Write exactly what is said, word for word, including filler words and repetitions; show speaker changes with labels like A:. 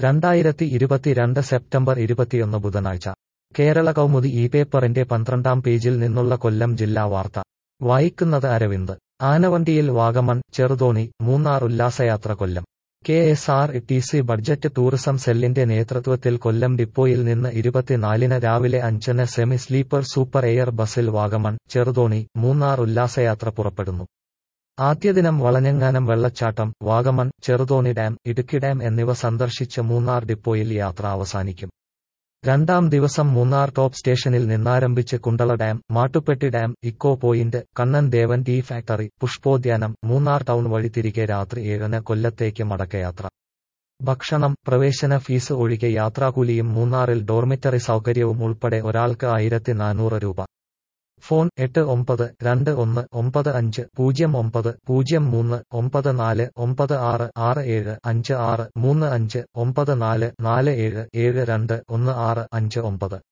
A: രണ്ടായിരത്തി ഇരുപത്തിരണ്ട് സെപ്റ്റംബർ ഇരുപത്തിയൊന്ന് ബുധനാഴ്ച കേരള കൗമുദി ഈ പേപ്പറിന്റെ പന്ത്രണ്ടാം പേജിൽ നിന്നുള്ള കൊല്ലം ജില്ലാ വാർത്ത വായിക്കുന്നത് അരവിന്ദ്. ആനവണ്ടിയിൽ വാഗമൺ, ചെറുതോണി, മൂന്നാർ ഉല്ലാസയാത്ര Kollam. K S R T C budget tourism സെല്ലിന്റെ നേതൃത്വത്തിൽ കൊല്ലം ഡിപ്പോയിൽ നിന്ന് ഇരുപത്തിനാലിന് രാവിലെ അഞ്ചിന് സെമി സ്ലീപ്പർ സൂപ്പർ എയർ ബസിൽ വാഗമൺ, ചെറുതോണി, മൂന്നാർ ഉല്ലാസയാത്ര പുറപ്പെടുന്നു. ആദ്യദിനം വളഞ്ഞെങ്ങാനം വെള്ളച്ചാട്ടം, വാഗമൺ, ചെറുതോണി ഡാം, ഇടുക്കി ഡാം എന്നിവ സന്ദർശിച്ച് മൂന്നാർ ഡിപ്പോയിൽ യാത്ര അവസാനിക്കും. രണ്ടാം ദിവസം മൂന്നാർ ടോപ്പ് സ്റ്റേഷനിൽ നിന്നാരംഭിച്ച് Kundala dam, Mattupetty dam, eco point, Kannan Devan tea factory, പുഷ്പോദ്യാനം, മൂന്നാർ ടൗൺ വഴി തിരികെ രാത്രി ഏഴിന് കൊല്ലത്തേക്ക് മടക്കയാത്ര. ഭക്ഷണം, പ്രവേശന ഫീസ് ഒഴികെ യാത്രാക്കൂലിയും മൂന്നാറിൽ ഡോർമിറ്ററി സൗകര്യവും ഉൾപ്പെടെ ഒരാൾക്ക് ആയിരത്തി നാനൂറ് രൂപ. ഫോൺ എട്ട് ഒമ്പത് രണ്ട് ഒന്ന് ഒമ്പത് അഞ്ച് പൂജ്യം ഒമ്പത് പൂജ്യം മൂന്ന് ഒമ്പത് നാല് ഒമ്പത് ആറ് ആറ് ഏഴ് അഞ്ച് ആറ് മൂന്ന് അഞ്ച് ഒമ്പത് നാല് നാല് ഏഴ് ഏഴ് രണ്ട് ഒന്ന് ആറ് അഞ്ച് ഒമ്പത്.